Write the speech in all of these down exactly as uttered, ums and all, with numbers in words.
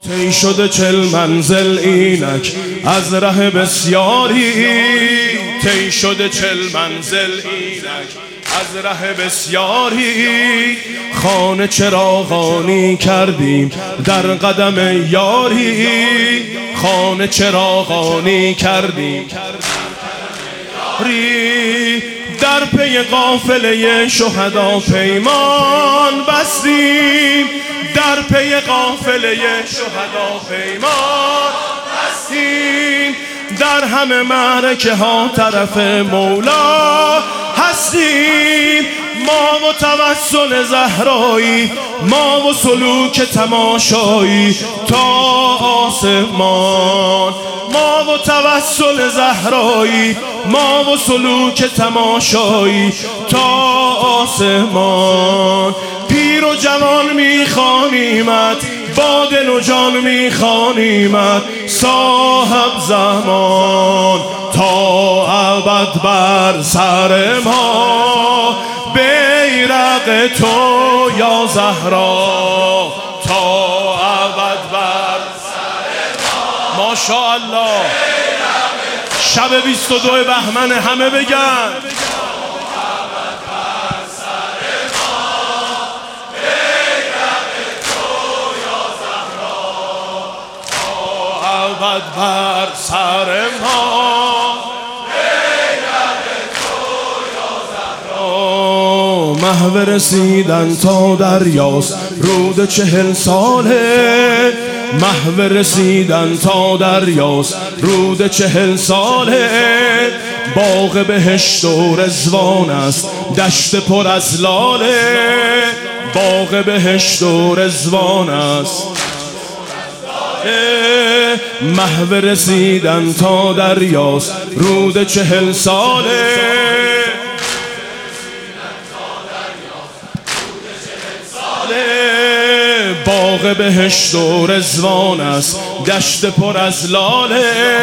طی شده چل منزل اینک از ره بسیاری، طی شده چل منزل اینک از ره بسیاری. خانه چراغانی کردیم در قدم یاری، خانه چراغانی کردیم یاری. در پی قافله شهدا پیمان بستیم، در پی قافله شهدا پیمان بستیم. در همه معرکه ها طرف مولا هستیم. ما و توسل زهرایی، ما و سلوک تماشایی تا آسمان. ما و توسل زهرایی، ما و سلوک تماشایی تا آسمان. پیر و جوان میخوانیمت، با دل و جان میخوانیمت صاحب زمان. تا ابد بر سر ما بیرق تو یا زهرا، تا ابد بر سر ما ماشاءالله. شب بیست و دو بهمن همه بگن ابد بر سر ما محو رسیدن تا دریاست رود چهل ساله، محو رسیدن تا دریاست رود چهل ساله. باغ بهشت و رضوان است دشت پر از لاله، باغ بهشت و رضوان است. محو رسیدن تا دریاست رود چهل ساله، باغ بهشت و رضوان است دشت پر از لاله.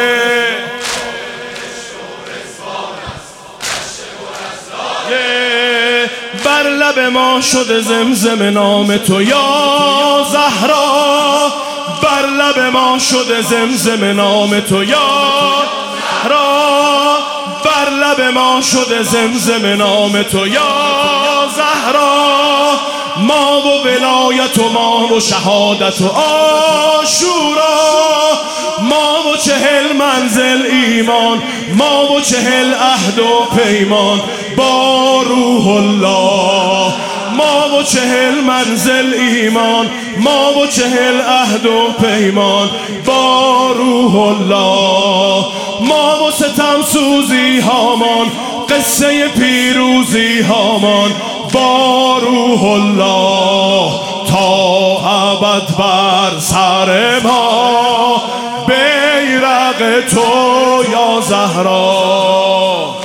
بر لب ما شده زمزم نام تو یا زهرا، بر لب ما شده زمزم نام تو یا زهرا، بر لب ما شده زمزم نام تو یا زهرا. ما و ولایت و ما و شهادت و عاشورا، ما و چهل منزل ایمان، ما و چهل عهد و پیمان با روح الله. ما و چهل منزل ایمان، ما و چهل عهد و پیمان با روح الله. ما و ستم سوزی هامان، قصه پیروزی هامان با روح الله. تا ابد بر سر ما بیرق تو یا زهرا،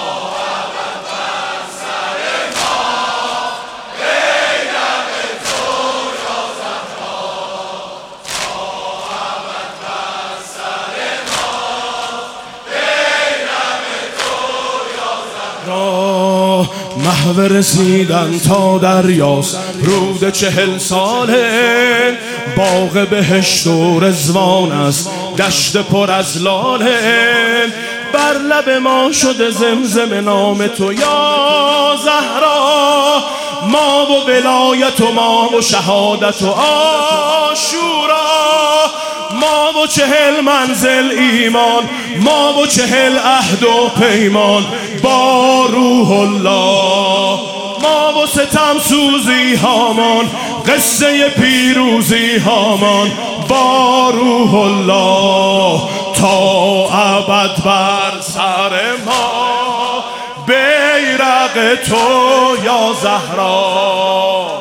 محو رسیدن تا دریاست رود چهل ساله، باغ بهشت و رضوان است دشت پر از لاله. بر لب ما شده زمزم نام تو یا زهرا، ما و ولایت و ما و شهادت و عاشورا. ما و چهل منزل ایمان، ما و چهل عهد و پیمان با روح الله. ما و ستم سوزی هامان، قصه پیروزی هامان با روح الله. تا ابد بر سر ما بیرق تو یا زهرا،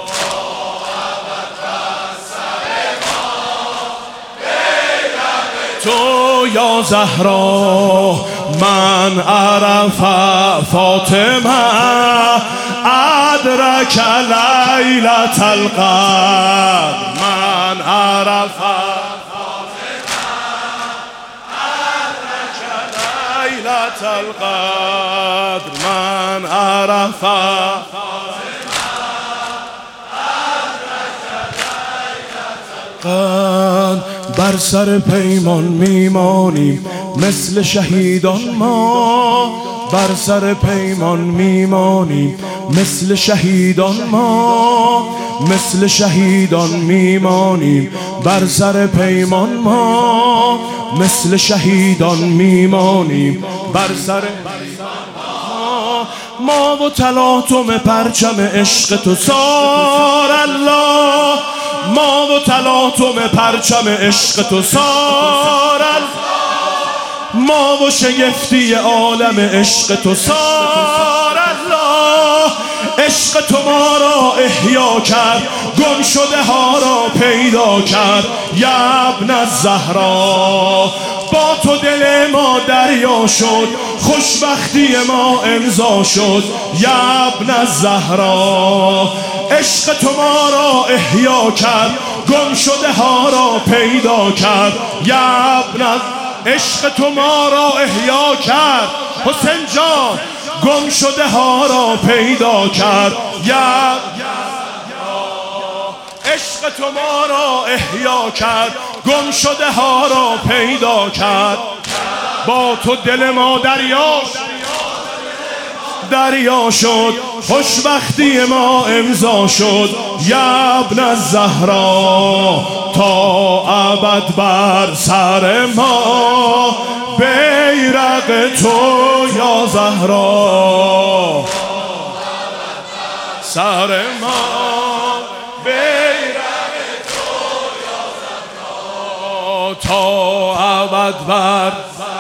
تو یا زهرا. من عرف فاطمه ادرک لیلة القدر، من عرف فاطمه ادرک لیلة القدر، من عرف فاطمه ادرک لیلة القدر. بر سر پیمان میمانیم مثل شهیدان ما، بر سر پیمان میمانیم مثل شهیدان ما، مثل شهیدان میمانیم بر سر پیمان ما، مثل شهیدان میمانیم بر سر ما و تلاطم پرچم عشق تو سار الله، ما و تلاطم پرچم عشق تو سار الله، ما و شگفتی عالم عشق تو سار الله. عشق تو ما را احیا کرد، گم شده ها را پیدا کرد. یا ابن الزهرا با تو دل ما دریا شد، خوشبختی ما امضا شد. یا ابن الزهرا عشق تو ما را احیا کرد، گم شده ها را پیدا کرد. یا ابن عشق تو ما را احیا کرد، حسین جان گم شده ها را پیدا کرد. یا عشق تو ما را احیا کرد، گم شده ها را پیدا کرد. با تو دل ما دریا دریا شد، خوشبختی ما امضا شد. یا ابن الزهرا تا ابد بر سر ما بیرق تو یا زهرا، سر ما بیرق تو یا زهرا، تا ابد بر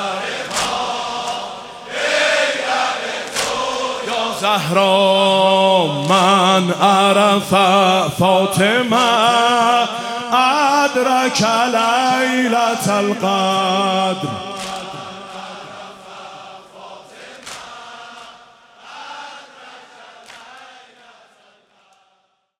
زهرا. من عرف فاطمه ادرک لیلة القدر.